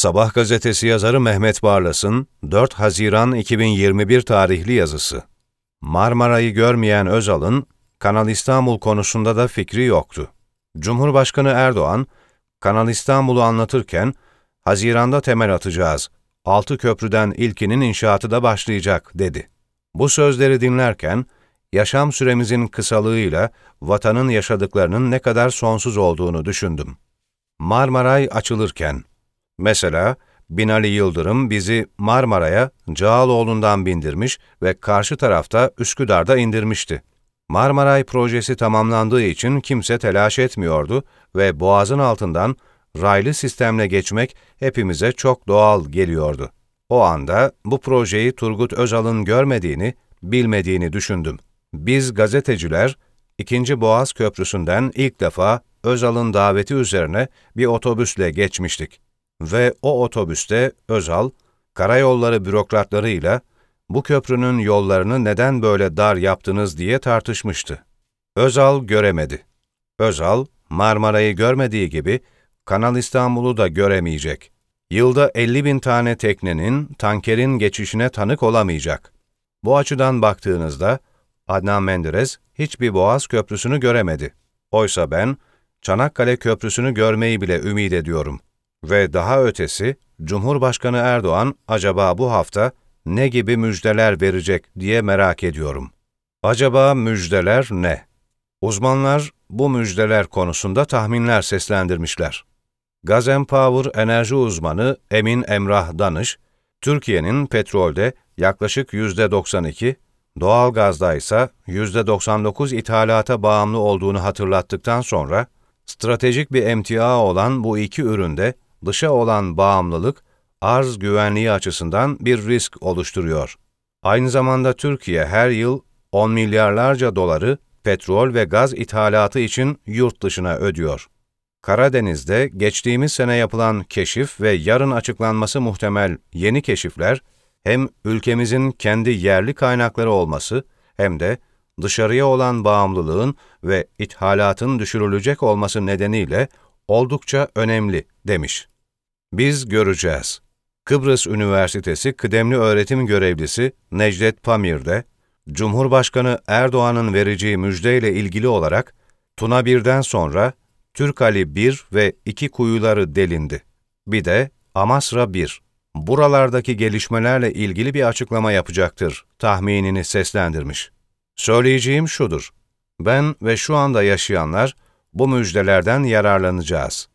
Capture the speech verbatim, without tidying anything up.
Sabah gazetesi yazarı Mehmet Barlas'ın dört Haziran iki bin yirmi bir tarihli yazısı. Marmara'yı görmeyen Özal'ın Kanal İstanbul konusunda da fikri yoktu. Cumhurbaşkanı Erdoğan, Kanal İstanbul'u anlatırken, Haziran'da temel atacağız, altı köprüden ilkinin inşaatı da başlayacak, dedi. Bu sözleri dinlerken, yaşam süremizin kısalığıyla vatanın yaşadıklarının ne kadar sonsuz olduğunu düşündüm. Marmaray açılırken, mesela Binali Yıldırım bizi Marmara'ya Cağaloğlu'ndan bindirmiş ve karşı tarafta Üsküdar'da indirmişti. Marmaray projesi tamamlandığı için kimse telaş etmiyordu ve Boğaz'ın altından raylı sistemle geçmek hepimize çok doğal geliyordu. O anda bu projeyi Turgut Özal'ın görmediğini, bilmediğini düşündüm. Biz gazeteciler, ikinci Boğaz Köprüsü'nden ilk defa Özal'ın daveti üzerine bir otobüsle geçmiştik. Ve o otobüste Özal, karayolları bürokratlarıyla bu köprünün yollarını neden böyle dar yaptınız diye tartışmıştı. Özal göremedi. Özal, Marmara'yı görmediği gibi Kanal İstanbul'u da göremeyecek. Yılda elli bin tane teknenin, tankerin geçişine tanık olamayacak. Bu açıdan baktığınızda, Adnan Menderes hiçbir Boğaz Köprüsü'nü göremedi. Oysa ben, Çanakkale Köprüsü'nü görmeyi bile ümit ediyorum. Ve daha ötesi, Cumhurbaşkanı Erdoğan acaba bu hafta ne gibi müjdeler verecek diye merak ediyorum. Acaba müjdeler ne? Uzmanlar bu müjdeler konusunda tahminler seslendirmişler. Gaz and Power enerji uzmanı Emin Emrah Danış, Türkiye'nin petrolde yaklaşık yüzde doksan iki, doğalgazda ise yüzde doksan dokuz ithalata bağımlı olduğunu hatırlattıktan sonra, stratejik bir emtia olan bu iki üründe dışa olan bağımlılık, arz güvenliği açısından bir risk oluşturuyor. Aynı zamanda Türkiye her yıl on milyarlarca doları petrol ve gaz ithalatı için yurt dışına ödüyor. Karadeniz'de geçtiğimiz sene yapılan keşif ve yarın açıklanması muhtemel yeni keşifler, hem ülkemizin kendi yerli kaynakları olması hem de dışarıya olan bağımlılığın ve ithalatın düşürülecek olması nedeniyle oldukça önemli, demiş. Biz göreceğiz. Kıbrıs Üniversitesi kıdemli öğretim görevlisi Necdet Pamir de, Cumhurbaşkanı Erdoğan'ın vereceği müjdeyle ilgili olarak, Tuna birden sonra Türkali bir ve iki kuyuları delindi. Bir de Amasra bir. Buralardaki gelişmelerle ilgili bir açıklama yapacaktır tahminini seslendirmiş. Söyleyeceğim şudur, ben ve şu anda yaşayanlar bu müjdelerden yararlanacağız.